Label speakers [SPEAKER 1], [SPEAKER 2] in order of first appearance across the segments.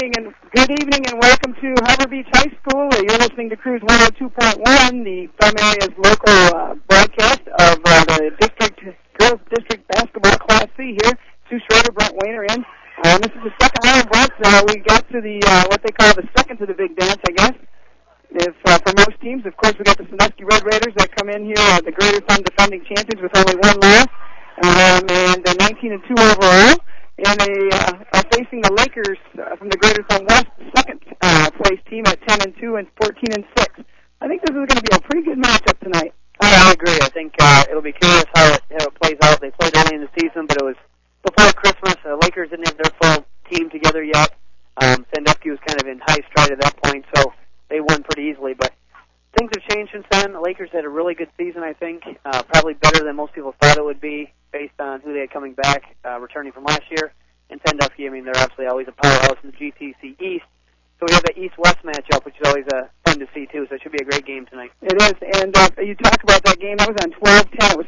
[SPEAKER 1] Good evening and welcome to Harbor Beach High School. You're listening to Cruise 102.1, the Thumb Area's local broadcast of the Girls District Basketball Class C here. Sue Schroeder, Brent Wayner in. This is the second round, Brent. We got to the what they call the second to the big dance, I guess. If for most teams, of course, we got the Sandusky Red Raiders that come in here, the Greater Thumb defending champions with only one loss, and 19-2 overall. And they are facing the Lakers from the Greater Thumb West, second place team at 10-2 and 14-6. I think this is going to be a pretty good matchup tonight.
[SPEAKER 2] I agree. I think it'll be curious how it plays out. They played early in the season, but it was before Christmas. The Lakers didn't have their full team together yet. Sandusky was kind of in high stride at that point, so they won pretty easily. But things have changed since then. The Lakers had a really good season, I think, probably better than most people thought it would be based on who they had coming back, returning from last year. And Sandusky, I mean, they're obviously always a powerhouse in the GTC East. So we have that East-West matchup, which is always fun to see, too. So it should be a great game tonight.
[SPEAKER 1] It is. And you talk about that game. That was on 12-10. It was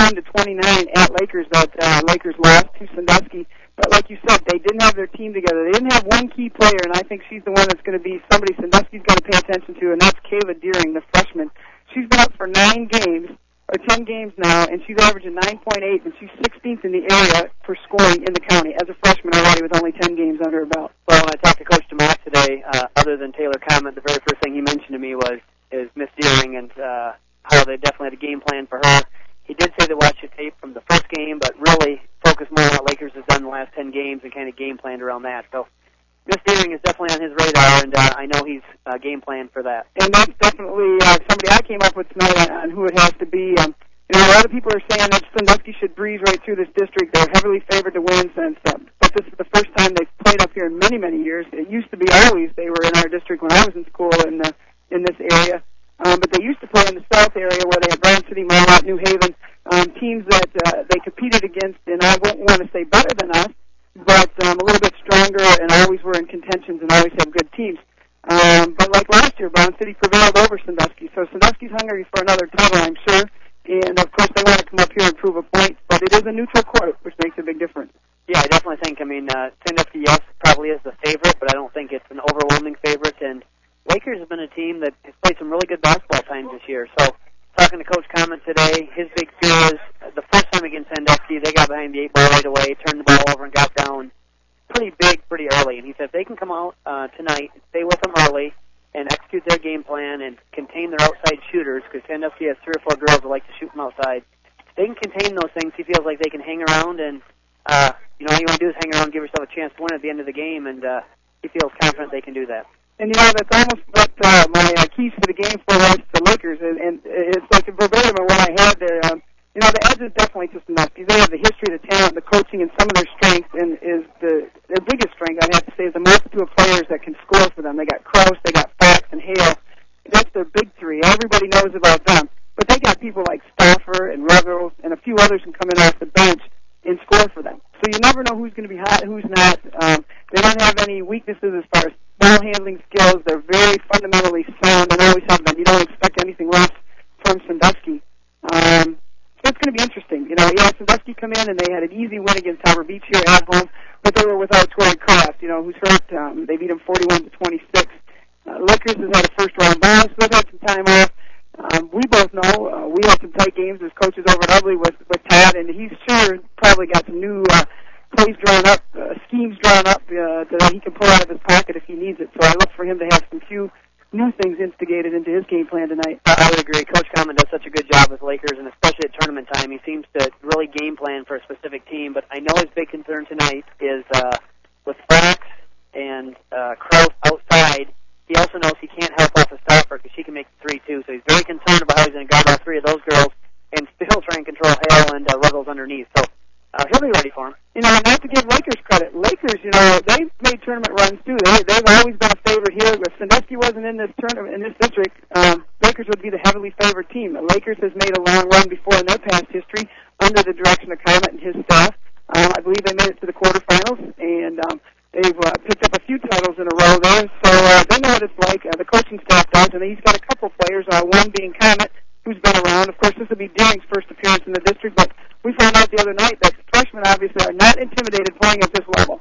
[SPEAKER 1] 51-29 at Lakers that Lakers lost to Sandusky. But like you said, they didn't have their team together. They didn't have one key player, and I think she's the one that's going to be somebody Sandusky's going to pay attention to, and that's Kayla Deering, the freshman. She's been up for 10 games now, and she's averaging 9.8, and she's 16th in the area for scoring in the county as a freshman already with only 10 games under her belt.
[SPEAKER 2] Well, when I talked to Coach DeMott today, other than Taylor Comment, the very first thing he mentioned to me is Miss Deering and how they definitely had a game plan for her. He did say they watched the tape from the first game, but really focused more on what Lakers has done the last 10 games and kind of game planned around that. So Miss Deering is definitely on his radar, and I know he's game planned for that.
[SPEAKER 1] And that's definitely somebody I came up with tonight on who it has to be. A lot of people are saying that Sandusky should breeze right through this district. They're heavily favored to win since, but this is the first time they've played up here in many, many years. It used to be always they were in our district when I was in school in this area. But they used to play in the south area where they had Brown City, Marlott, New Haven, teams that they competed against, and I won't want to say better than us, but a little bit stronger and always were in contentions and always have good teams. But like last year, Brown City prevailed over Sandusky, so Sandusky's hungry for another title, I'm sure. And, of course, they want to come up here and prove a point, but it is a neutral court, which makes a big difference.
[SPEAKER 2] Yeah, I definitely think, Sandusky, yes, probably is the favorite, but I don't think it's an overwhelming favorite. And Lakers have been a team that has played some really good basketball times this year. So talking to Coach Comment today, his big fear is the first time against Sandusky, they got behind the 8 ball right away, turned the ball over, and got down pretty big, pretty early. And he said if they can come out tonight, stay with them early, and execute their game plan and contain their outside shooters, because Sandusky has 3 or 4 girls that like to shoot from outside. If they can contain those things, he feels like they can hang around, and all you want to do is hang around and give yourself a chance to win at the end of the game, and he feels confident they can do that.
[SPEAKER 1] And, that's almost what my keys to the game for the Lakers, and it's like a verbatim of what I had there. The edge is definitely to Sandusky. They have the history, the talent, the coaching, and some of their strengths, and their biggest strength, I'd have to say, is the multitude of players that can score for them. They got Krause, they got Fox, and Hale. That's their big three. Everybody knows about them. But they got people like Stauffer and Ruggles and a few others who come in off the bench and score for them. So you never know who's going to be hot and who's not. They don't have any weaknesses as far as ball handling skills. They're very fundamentally sound and always have been. You don't expect anything less from Sandusky. So it's going to be interesting. Sandusky come in and they had an easy win against Harbor Beach here at home, but they were without Tori Kraft, who's hurt. They beat him 41-26. Lakers has had a first-round bye, so they've had some time off. We both know we had some tight games as coaches over at Ubley with Todd, and he's sure probably got some new plays drawn up, schemes drawn up that he can pull out of his pocket if he needs it. So I look for him to have some few new things instigated into his game plan tonight.
[SPEAKER 2] I would agree. Coach Comment does such a good job with Lakers, and especially at tournament time. He seems to really game plan for a specific team, but I know his big concern tonight is with Fox and Krause outside. He also knows he can't help off a stopper because she can make the 3 too, so he's very concerned about how he's going to guard all 3 of those girls and still try and control Hale and Ruggles underneath. So he'll be ready for him.
[SPEAKER 1] Not to give Lakers credit. Lakers, they've made tournament runs too. They've always been a favorite here. If Sandusky wasn't in this tournament, in this district, Lakers would be the heavily favored team. The Lakers has made a long run before in their past history under the direction of Comment and his staff. I believe they made it to the quarterfinals, and they've picked up a few titles in a row there. So they know what it's like. The coaching staff does, and he's got a couple players, one being Comment, who's been around. Of course, this will be Deering's first appearance in the district, but we found out the other night that freshmen obviously are not intimidated playing at this level.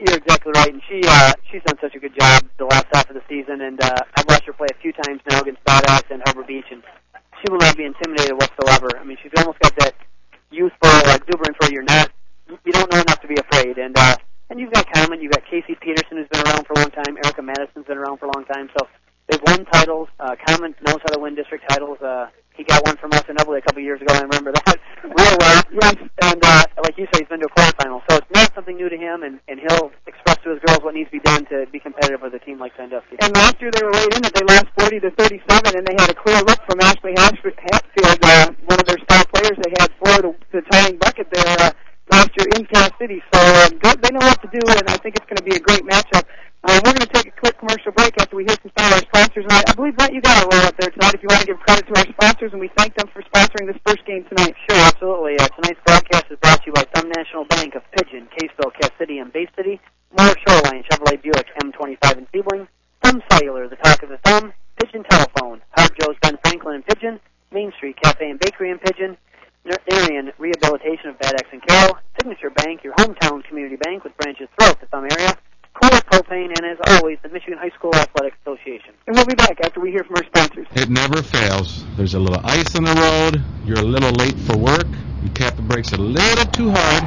[SPEAKER 2] You're exactly right, and she's done such a good job the last half of the season, and I've watched her play a few times now against Badass and Harbor Beach, and she will not be intimidated whatsoever. I mean, she's almost got that youthful exuberance where you don't know enough to be afraid, and you've got Common, you've got Casey Peterson, who's been around for a long time, Erica Madison's been around for a long time, so they've won titles. Common knows how to win district titles. He got one from us in Evelyn a couple years ago, I remember that real well. Yes, and like you say, he's been to a quarterfinal, so it's not something new to him, and he'll express to his girls what needs to be done to be competitive with a team like Sandusky.
[SPEAKER 1] And last year they were late in it. They lost 40-37, and they had a clear look from Ashley Hatfield, one of their star players. They had for the tying bucket there last year in Cass City, so they know what to do, and I think it's going to be a great matchup. We're going to take a quick commercial break after we hear from some of our sponsors. And I believe, Brett, you got a roll up there tonight if you want to give credit to our sponsors, and we thank them for sponsoring this first game tonight.
[SPEAKER 2] Sure, absolutely. Tonight's broadcast is brought to you by Thumb National Bank of Pigeon, Caseville, Cass City, and Bay City, Moore Shoreline, Chevrolet Buick, M25 in Sebling, Thumb Cellular, the talk of the thumb, Pigeon Telephone, Hard Joe's Ben Franklin in Pigeon, Main Street Cafe and Bakery in Pigeon, Arian Rehabilitation of Bad Axe and Carroll, Signature Bank, your hometown community bank with branches throughout the Thumb area, Kohler Propane, and as always, the Michigan High School Athletic Association.
[SPEAKER 1] And we'll be back after we hear from our sponsors.
[SPEAKER 3] It never fails. There's a little ice on the road. You're a little late for work. You tap the brakes a little too hard.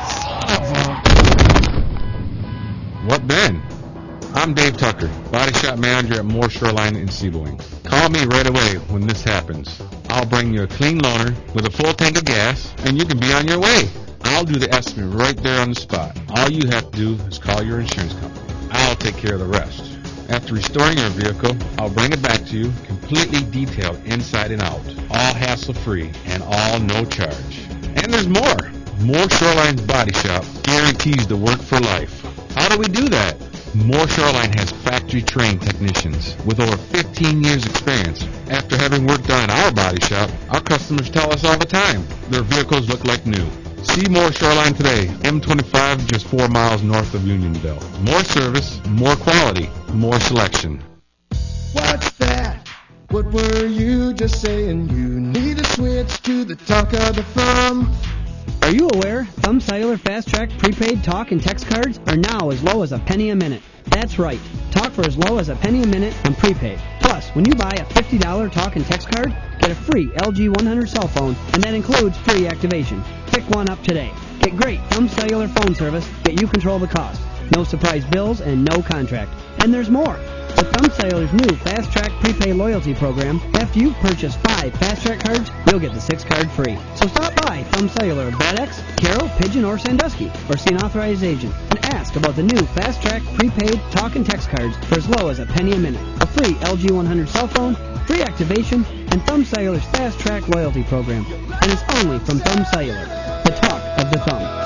[SPEAKER 3] What then? I'm Dave Tucker, body shop manager at Moore Shoreline in Sebling. Call me right away when this happens. I'll bring you a clean loaner with a full tank of gas, and you can be on your way. I'll do the estimate right there on the spot. All you have to do is call your insurance company. I'll take care of the rest. After restoring your vehicle, I'll bring it back to you, completely detailed inside and out. All hassle-free and all no charge. And there's more. Moore Shoreline's Body Shop guarantees the work for life. How do we do that? Moore Shoreline has factory-trained technicians with over 15 years experience. After having work done in our body shop, our customers tell us all the time their vehicles look like new. See Moore Shoreline today, M25, just 4 miles north of Unionville. More service, more quality, more selection.
[SPEAKER 4] What's that? What were you just saying? You need to switch to the talk of the thumb.
[SPEAKER 5] Are you aware Thumb Cellular Fast Track prepaid talk and text cards are now as low as a penny a minute? That's right. Talk for as low as a penny a minute on prepaid. Plus, when you buy a $50 talk and text card, get a free LG 100 cell phone, and that includes free activation. Pick one up today. Get great Thumb Cellular phone service, yet you control the cost. No surprise bills and no contract. And there's more. With Thumb Cellular's new Fast Track Prepaid Loyalty Program, after you've purchased 5 Fast Track cards, you'll get the 6th card free. So stop by Thumb Cellular of Bad Axe, Carroll, Pigeon, or Sandusky, or see an authorized agent, and ask about the new Fast Track Prepaid Talk and Text cards for as low as a penny a minute, a free LG 100 cell phone, free activation, and Thumb Cellular's Fast Track Loyalty Program. And it's only from Thumb Cellular, the talk of the thumb.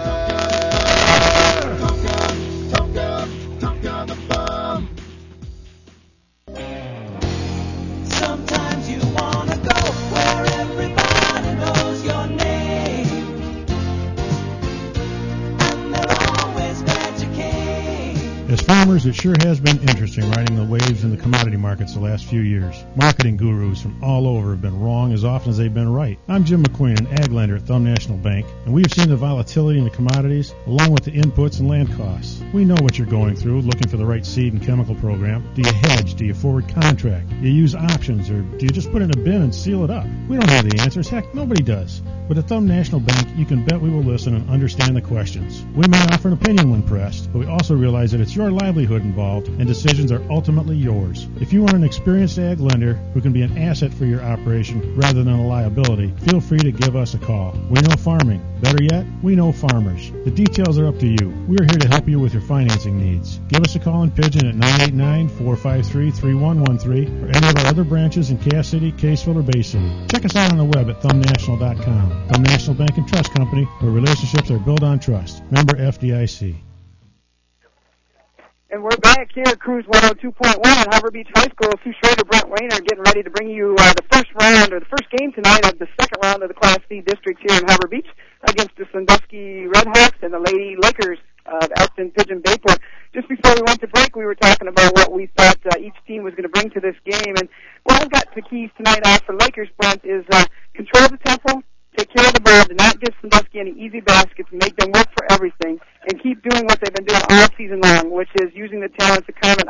[SPEAKER 6] As farmers, it sure has been interesting riding the waves in the commodity markets the last few years. Marketing gurus from all over have been wrong as often as they've been right. I'm Jim McQueen, an ag lender at Thumb National Bank, and we have seen the volatility in the commodities along with the inputs and land costs. We know what you're going through, looking for the right seed and chemical program. Do you hedge? Do you forward contract? Do you use options? Or do you just put it in a bin and seal it up? We don't have the answers. Heck, nobody does. But at Thumb National Bank, you can bet we will listen and understand the questions. We may offer an opinion when pressed, but we also realize that it's your livelihood involved, and decisions are ultimately yours. If you are an experienced ag lender who can be an asset for your operation rather than a liability, feel free to give us a call. We know farming. Better yet, we know farmers. The details are up to you. We are here to help you with your financing needs. Give us a call in Pigeon at 989-453-3113 or any of our other branches in Cass City, Caseville, or Bay City. Check us out on the web at thumbnational.com. Thumb National Bank and Trust Company, where relationships are built on trust. Member FDIC.
[SPEAKER 1] And we're back here at Cruise 102.1 at Harbor Beach High School. Sue Schrader, Brent Wayne are getting ready to bring you the first game tonight of the second round of the Class C district here in Harbor Beach against the Sandusky Redhawks and the Lady Lakers of Elkton Pigeon Bayport. Just before we went to break, we were talking about what we thought each team was going to bring to this game. And what I've got the keys tonight for Lakers, Brent, is control the tempo, take care of the ball, do not give Sandusky any easy baskets, make them work for everything. and keep doing what they've been doing all season long, which is using the talent to kind of an